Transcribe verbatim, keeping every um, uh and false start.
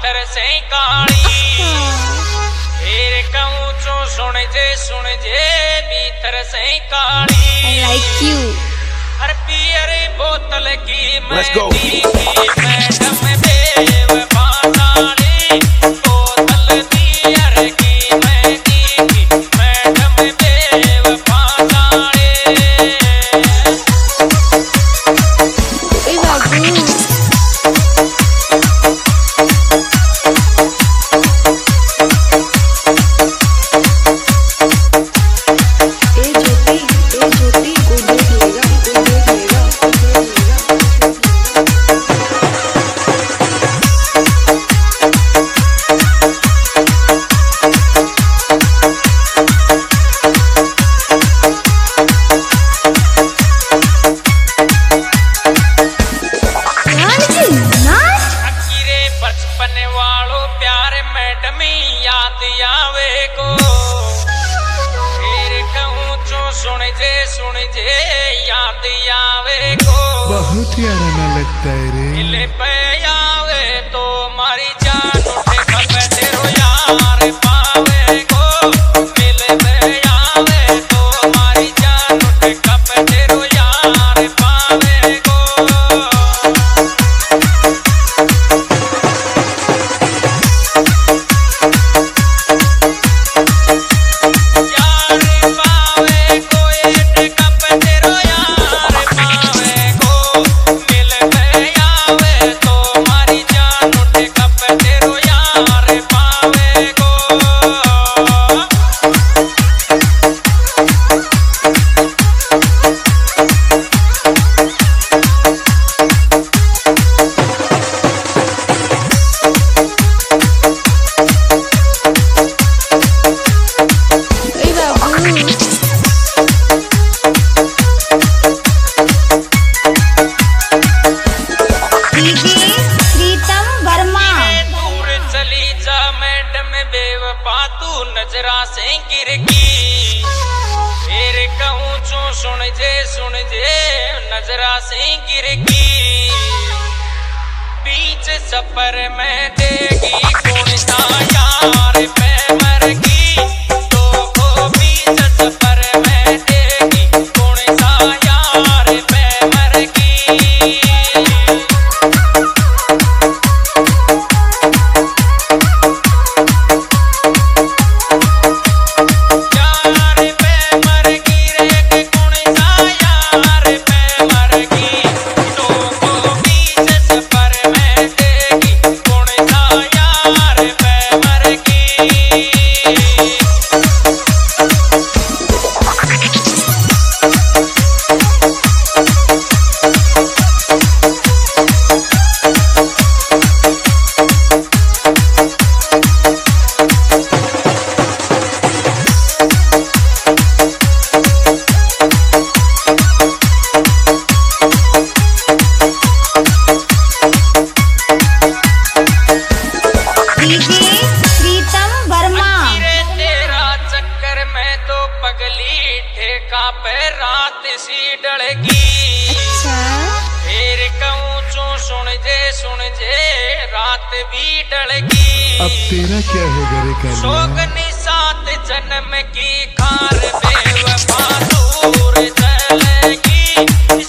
भीतर से काली फिर कहूँ चो सुन जे सुन जे भीतर से काली like you हर पियर बोतल की मैं दी मैडम बेव पाताली बोतल पियर की मैं दी मैडम बेव पाताली ए बाबू आवे को फिर कहूँ चो सुन जे सुन जे याद आवे को बहुत यारा ना लगता है रे दिल पे आवे तो मारी जान उठे खपे तेरो यार पावे को दिल पे आवे तो मारी जान उठे खपे तेरो यार पावे को तू नजरा से गिर की फिर कहूँ चो सुन जे सुन जे नजरा से गिर की बीच सफर में देगी कौन सा यार पे मर की तो को बीच सफर में देगी कौन सा यार पे मर की ठेका पे रात सी डलगी फिर कहूँ चो सुन जे सुन जे रात भी डलगी अब तेरा क्या होगा रे कालिया सोगनी सात जन्म की खार बेवफा दूर चलेगी